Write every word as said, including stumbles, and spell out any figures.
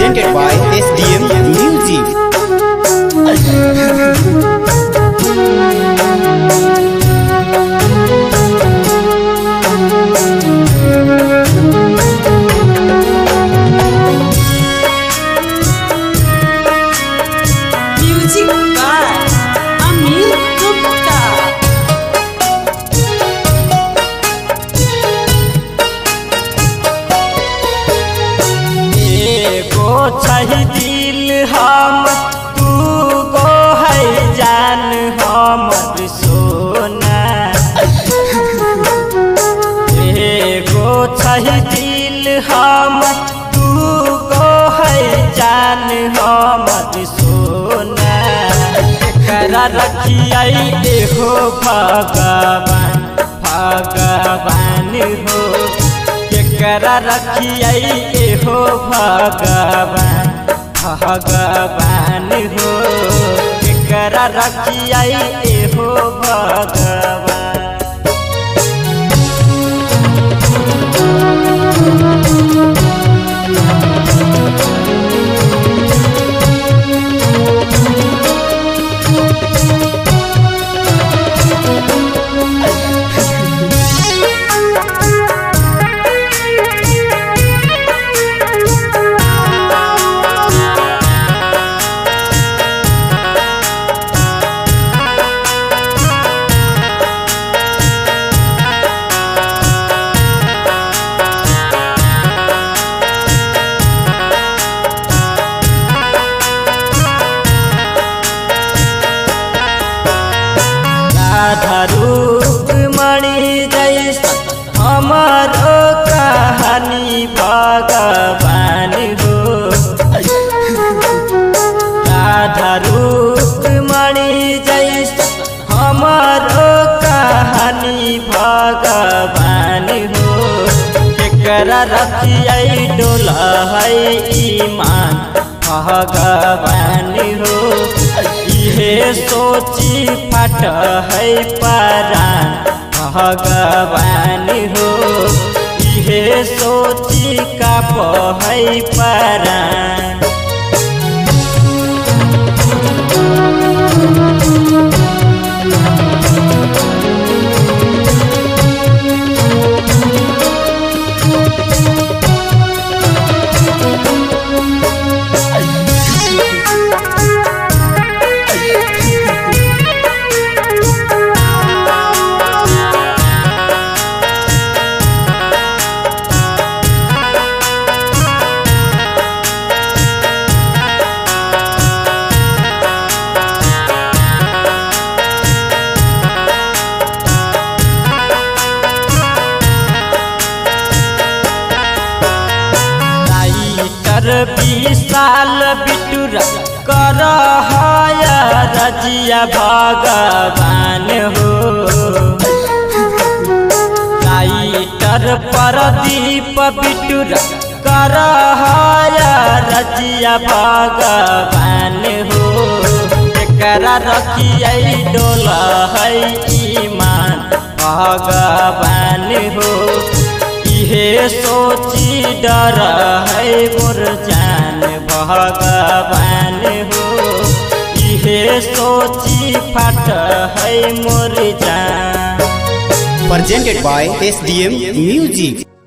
presented by S D M Music. छही दिल हम तू गो है जान हमर सोना एगो छही दिल हम तू गो है जान हमर सोना करा रखिए एहो भगवान भगवान हो करा रखिए एहो भगवान भगवान हो करा रखिए एहो भगवान। रूप मणि जैसा हमारो कहानी भगवान हो राधा रूप मणि जैसा हमारो कहानी भगवान हो करा रखिए डोला है ईमान भगवान हो इहे सोची फट है परान भगवान हो इहे सोची काप है परान। विशाल बिटूरा कर रजिया भगवान हो राइटर प्रदीप बिटूरा कर रजिया भगवान हो करा रखिए डोला है ईमान भगवान हो इहे सोची डर है मोर जान भगवान हो इहे सोची फट है मोर जान। Presented by S D M Music.